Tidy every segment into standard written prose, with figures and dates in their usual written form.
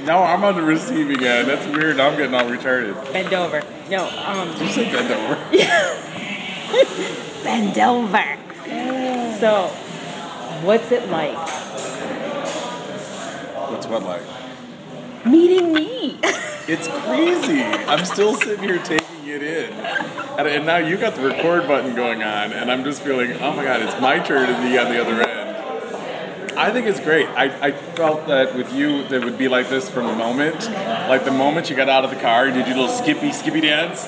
Now I'm on the receiving end. That's weird. Now I'm getting all retarded. Bend over. No, Did you say bend over? bend over. So, what's it like? What's what like? Meeting me. It's crazy. I'm still sitting here taking it in. And now you got the record button going on, and I'm just feeling, oh my God, it's my turn to be on the other end. I think it's great. I felt that with you, that would be like this from the moment. Like the moment you got out of the car, you did your little skippy dance.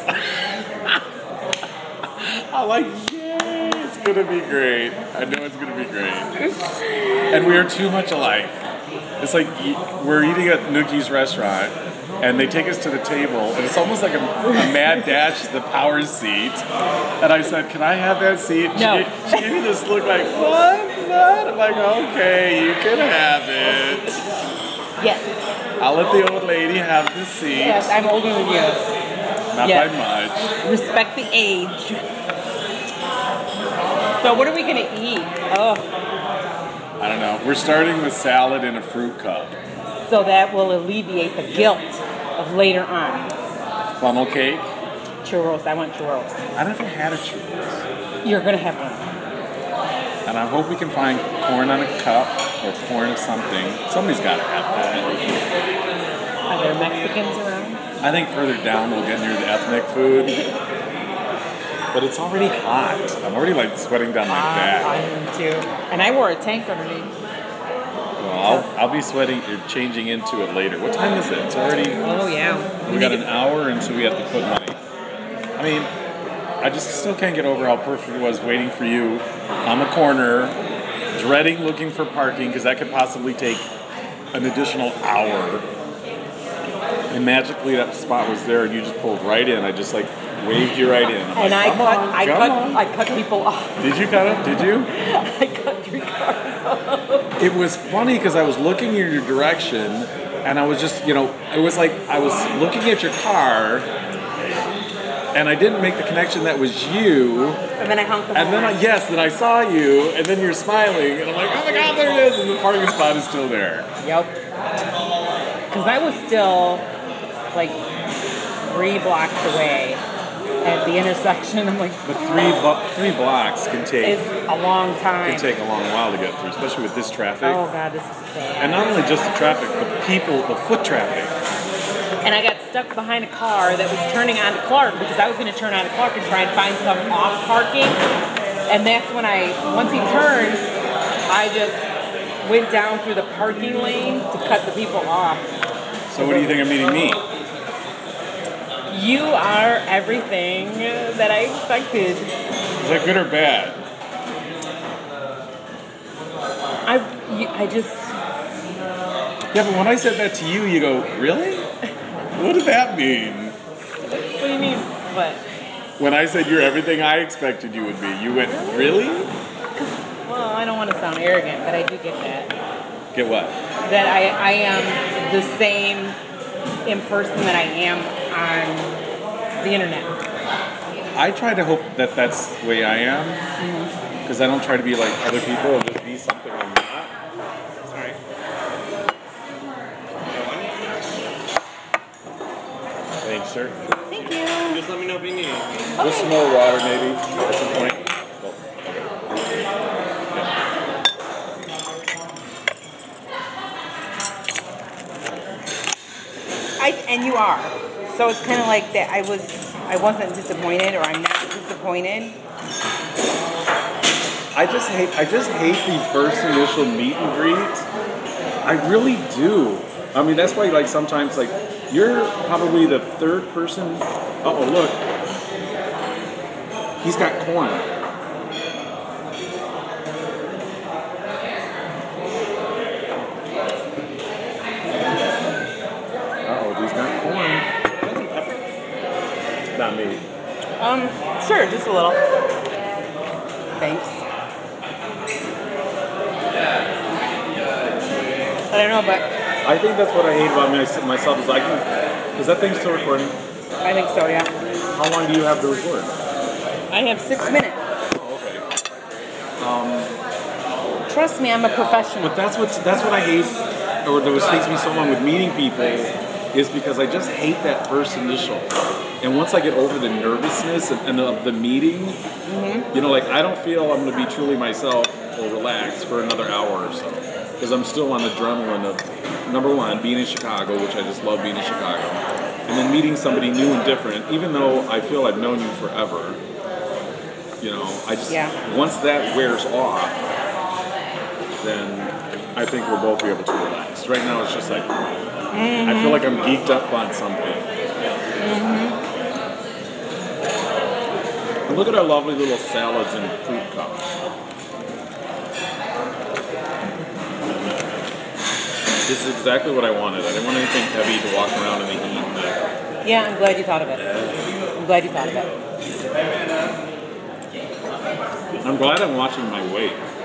I'm like, yay, it's going to be great. I know it's going to be great. And we are too much alike. It's like we're eating at Nookie's restaurant, and they take us to the table, and it's almost like a mad dash to the power seat. And I said, can I have that seat? No. She gave me this look like, what? I'm like, okay, you can have it. Yes. I'll let the old lady have the seat. Yes, I'm older than you. Not Yes. by much. Respect the age. So what are we gonna eat? Oh, I don't know. We're starting with salad in a fruit cup. so that will alleviate the guilt of later on. Funnel cake. Churros. I want churros. I never had a churros. You're gonna have one. And I hope we can find corn on a cup or corn of something. Somebody's got to have that. Are there Mexicans around? I think further down we'll get near the ethnic food. But it's already hot. I'm already like sweating down my I back. am too. And I wore a tank underneath. Well, I'll be sweating or changing into it later. What time is it? It's already... Oh yeah. We got an hour until we have to put money. I mean, I just still can't get over how perfect it was waiting for you on the corner, dreading looking for parking because that could possibly take an additional hour. And magically that spot was there and you just pulled right in. I just like waved you right in. I'm And like, I cut people off. Did you cut them? Did you? I cut 3 cars off. It was funny because I was looking in your direction and I was just, it was like I was looking at your car and I didn't make the connection that was you. And then I honked the And then then I saw you, and then you're smiling, and I'm like, oh my God, there it is, and the parking spot is still there. Yep. Because I was still like 3 blocks away at the intersection. I'm like, But three blocks can take it's a long time. a long while to get through, especially with this traffic. Oh God, this is bad. And not only just the traffic, but the foot traffic. And I got stuck behind a car that was turning onto Clark because I was going to turn onto Clark and try and find some off parking. And that's when once he turned, I just went down through the parking lane to cut the people off. So what do you think of meeting me? You are everything that I expected. Is that good or bad? I just... Yeah, but when I said that to you, you go, really? What did that mean? What do you mean? What? When I said you're everything I expected you would be, you went, really? Well, I don't want to sound arrogant, but I do get that. Get what? That I am the same in person that I am on the internet. I try to hope that that's the way I am, because I don't try to be like other people and just be something I'm not. Sorry. Thanks, sir. Thank you. Just let me know if you need anything. Just some more water, maybe, at some point. And you are. So it's kind of like that. I wasn't disappointed, or I'm not disappointed. I just hate the first initial meet and greet. I really do. I mean, that's why like sometimes like you're probably the third person. Uh-oh, look. He's got corn. Not me. Sure, just a little. Thanks. I don't know, but I think that's what I hate about myself is is that thing still recording? I think so, yeah. How long do you have to record? I have 6 minutes. Oh, okay. Trust me, I'm a professional. But that's what I hate. or that takes me so long with meeting people is because I just hate that first initial. And once I get over the nervousness and the meeting, you know, like I don't feel I'm going to be truly myself or relaxed for another hour or so. Because I'm still on adrenaline of, number one, being in Chicago, which I just love being in Chicago. And then meeting somebody new and different, even though I feel I've known you forever. You know, I just, once that wears off, then I think we'll both be able to relax. Right now it's just like, I feel like I'm geeked up on something. And look at our lovely little salads and fruit cups. This is exactly what I wanted. I didn't want anything heavy to walk around in the heat. Yeah, I'm glad you thought of it. I'm glad you thought of it. I'm glad I'm watching my weight.